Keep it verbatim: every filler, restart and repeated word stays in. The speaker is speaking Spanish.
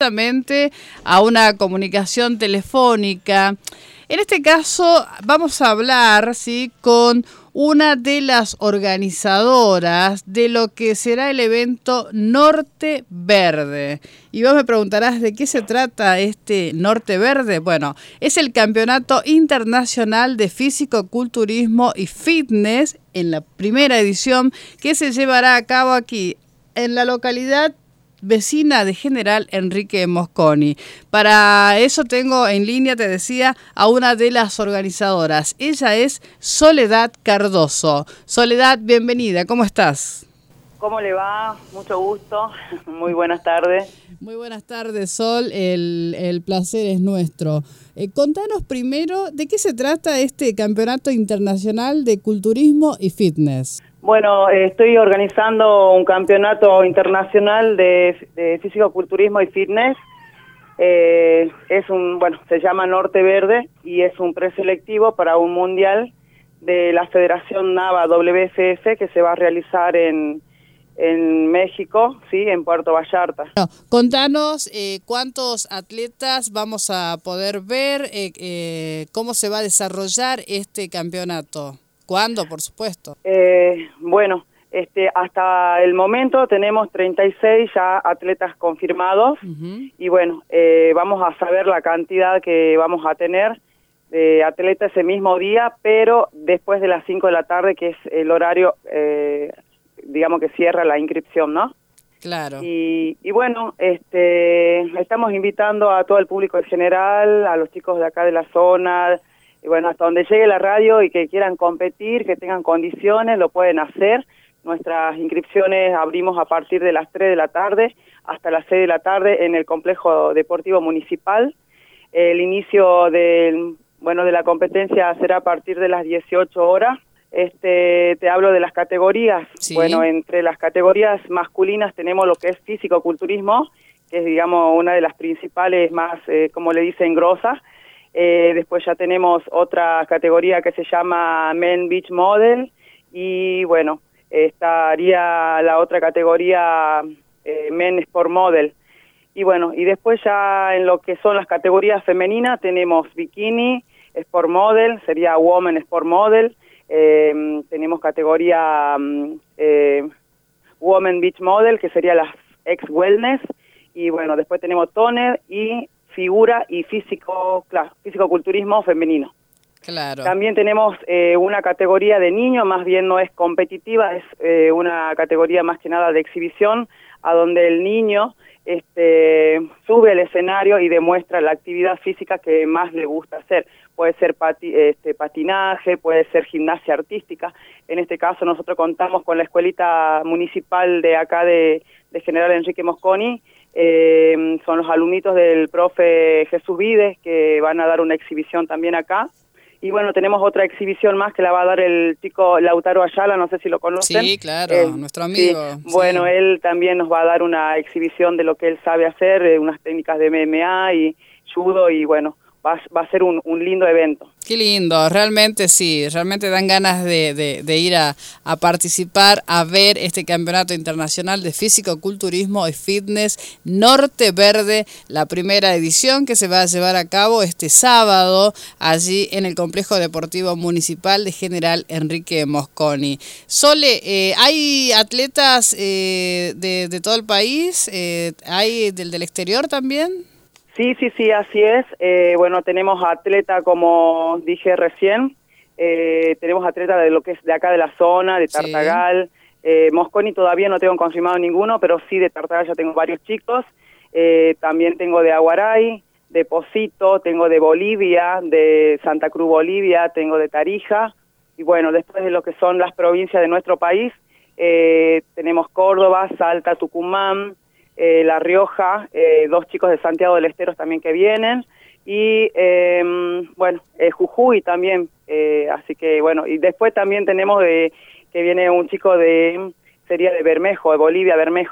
justamente a una comunicación telefónica. En este caso vamos a hablar, ¿sí?, con una de las organizadoras de lo que será el evento Norte Verde. Y vos me preguntarás de qué se trata este Norte Verde. Bueno, es el Campeonato Internacional de Físico-Culturismo y Fitness en la primera edición que se llevará a cabo aquí en la localidad vecina de General Enrique Mosconi. Para eso tengo en línea, te decía, a una de las organizadoras. Ella es Soledad Cardoso. Soledad, bienvenida, ¿cómo estás? ¿Cómo le va? Mucho gusto. Muy buenas tardes. Muy buenas tardes, Sol. El, el placer es nuestro. Eh, contanos primero de qué se trata este Campeonato Internacional de Culturismo y Fitness. Bueno, eh, estoy organizando un campeonato internacional de, de físico-culturismo y fitness. Eh, es un, bueno, se llama Norte Verde y es un preselectivo para un mundial de la Federación NAVA W F F que se va a realizar en, en México, sí, en Puerto Vallarta. No, contanos eh, cuántos atletas vamos a poder ver, eh, eh, cómo se va a desarrollar este campeonato. ¿Cuándo, por supuesto? Eh, bueno, este, hasta el momento tenemos treinta y seis ya atletas confirmados. Uh-huh. Y bueno, eh, vamos a saber la cantidad que vamos a tener de atletas ese mismo día, pero después de las cinco de la tarde, que es el horario, eh, digamos que cierra la inscripción, ¿no? Claro. Y, y bueno, este, estamos invitando a todo el público en general, a los chicos de acá de la zona. Y bueno, hasta donde llegue la radio y que quieran competir, que tengan condiciones, lo pueden hacer. Nuestras inscripciones abrimos a partir de las tres de la tarde hasta las seis de la tarde en el Complejo Deportivo Municipal. El inicio del, bueno, de la competencia será a partir de las dieciocho horas. Este, te hablo de las categorías. Sí. Bueno, entre las categorías masculinas tenemos lo que es físico-culturismo, que es, digamos, una de las principales más, eh, como le dicen, grosas. Eh, después ya tenemos otra categoría que se llama Men Beach Model y bueno, estaría la otra categoría eh, Men Sport Model. Y bueno, y después ya en lo que son las categorías femeninas tenemos Bikini, Sport Model, sería Woman Sport Model, eh, tenemos categoría eh, Woman Beach Model, que sería las ex Wellness, y bueno, después tenemos Toner y figura y físico, claro, físico-culturismo femenino. Claro. También tenemos eh, una categoría de niños, más bien no es competitiva, es eh, una categoría más que nada de exhibición, a donde el niño este, sube al escenario y demuestra la actividad física que más le gusta hacer. Puede ser pati, este, patinaje, puede ser gimnasia artística. En este caso nosotros contamos con la escuelita municipal de acá de, de General Enrique Mosconi. Eh, son los alumnitos del profe Jesús Vides que van a dar una exhibición también acá. Y bueno, tenemos otra exhibición más que la va a dar el chico Lautaro Ayala, no sé si lo conocen. Sí, claro, eh, nuestro amigo. Sí. Bueno, sí. Él también nos va a dar una exhibición de lo que él sabe hacer, eh, unas técnicas de M M A y judo, y bueno, va, va a ser un, un lindo evento. Qué lindo, realmente sí, realmente dan ganas de, de, de ir a, a participar, a ver este campeonato internacional de físico-culturismo y fitness Norte Verde, la primera edición que se va a llevar a cabo este sábado allí en el Complejo Deportivo Municipal de General Enrique Mosconi. Sole, eh, ¿hay atletas eh, de, de todo el país? Eh, ¿Hay del, del exterior también? Sí, sí, sí, así es. Eh, bueno, tenemos atletas, como dije recién, eh, tenemos atletas de lo que es de acá de la zona, de Tartagal. Sí. Eh, Mosconi todavía no tengo confirmado ninguno, pero sí de Tartagal ya tengo varios chicos. Eh, también tengo de Aguaray, de Pocito, tengo de Bolivia, de Santa Cruz, Bolivia, tengo de Tarija. Y bueno, después de lo que son las provincias de nuestro país, eh, tenemos Córdoba, Salta, Tucumán, Eh, La Rioja, eh, dos chicos de Santiago del Estero también que vienen, y eh, bueno, eh, Jujuy también, eh, así que bueno, y después también tenemos de que viene un chico de, sería de Bermejo, de Bolivia, Bermejo.